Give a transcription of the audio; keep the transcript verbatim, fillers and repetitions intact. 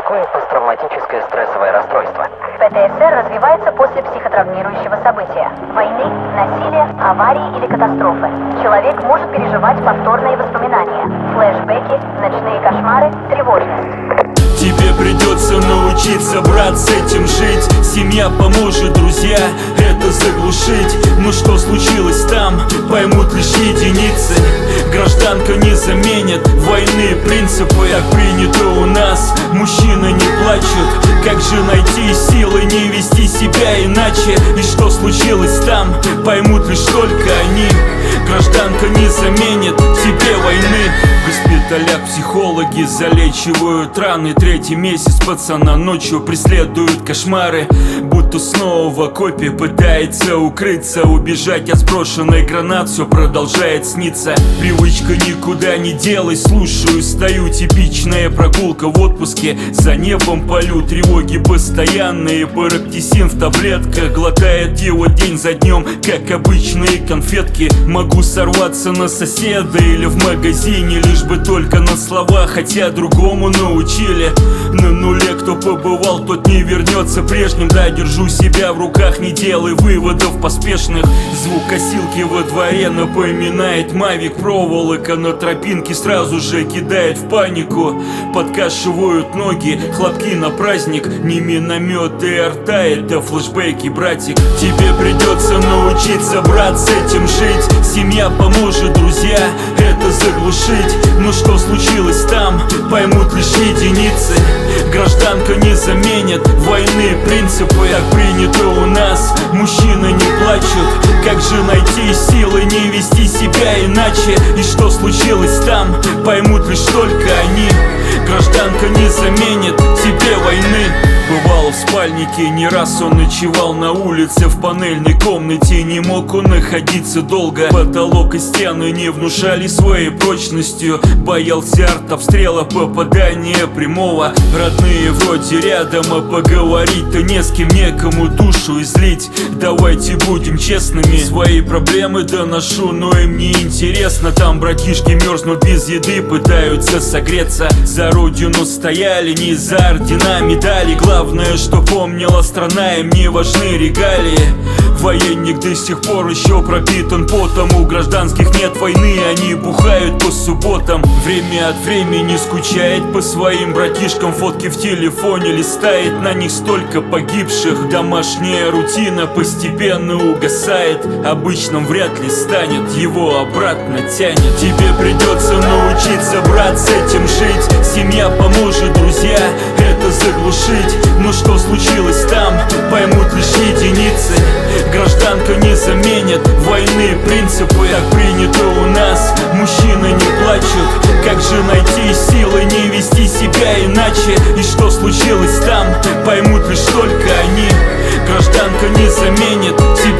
такое посттравматическое стрессовое расстройство? пэ тэ эс эр развивается после психотравмирующего события – войны, насилия, аварии или катастрофы. Человек может переживать повторные воспоминания, флешбеки, ночные кошмары, тревожность. Тебе придется научиться, брат, с этим жить. Семья поможет, друзья, это заглушить. Но что случилось там, поймут лишь единицы. Гражданка не заменит войны принципы. Так принято у нас, мужчины не плачут. Как же найти силы не вести себя иначе? И что случилось там, поймут лишь только они. Гражданка не заменит тебе войны. В госпиталях психологи залечивают раны. Третий месяц пацана ночью преследуют кошмары. Будто снова в окопе пытается укрыться. Убежать от сброшенной гранат все продолжает сниться. Привычка никуда не делась, слушаю, стою. Типичная прогулка в отпуске, за небом полю. Тревоги постоянные, парактисин в таблетках. Глотает его день за днем, как обычные конфетки. Могу сорваться на соседа или в магазине, лишь бы только на слова, хотя другому научили. На нуле кто побывал, тот не вернется прежним. Да, держу себя в руках, не делай выводов поспешных. Звук косилки во дворе напоминает мавик. Проволока на тропинке сразу же кидает в панику. Подкашивают ноги, хлопки на праздник. Не миномет и арта, это флешбеки, братик. Тебе придется научиться, брат, с этим жить. Семья поможет, друзья, это заглушить. Но что случилось там, поймут лишь единицы. Гражданка не заменит войны принципы. Так принято у нас, мужчины не плачут. Как же найти силы не вести себя иначе? И что случилось там, поймут лишь только они. Гражданка не заменит тебе войны. Бывало в спальнике, не раз он ночевал на улице. В панельной комнате не мог он находиться долго. Потолок и стены не внушали своей прочностью. Боялся артобстрела, попадания прямого. Родные вроде рядом, а поговорить-то не с кем, некому душу излить. Давайте будем честными, свои проблемы доношу, но им не интересно. Там братишки мерзнут без еды, пытаются согреться. За родину стояли не за ордена, медали. Главное, что помнила страна, им не важны регалии. Военник до сих пор еще пропитан потом. У гражданских нет войны, они бухают по субботам. Время от времени скучает по своим братишкам. Фотки в телефоне листает, на них столько погибших. Домашняя рутина постепенно угасает. Обычным вряд ли станет, его обратно тянет. Тебе придется научиться, брат, с этим жить. Семья поможет, друзья, это заглушить. Но что случилось там, поймут лишь единицы. Гражданка не заменит войны принципы. Так принято у нас, мужчины не плачут. Как же найти силы не вести себя иначе? И что случилось там, поймут лишь только они. Гражданка не заменит тебя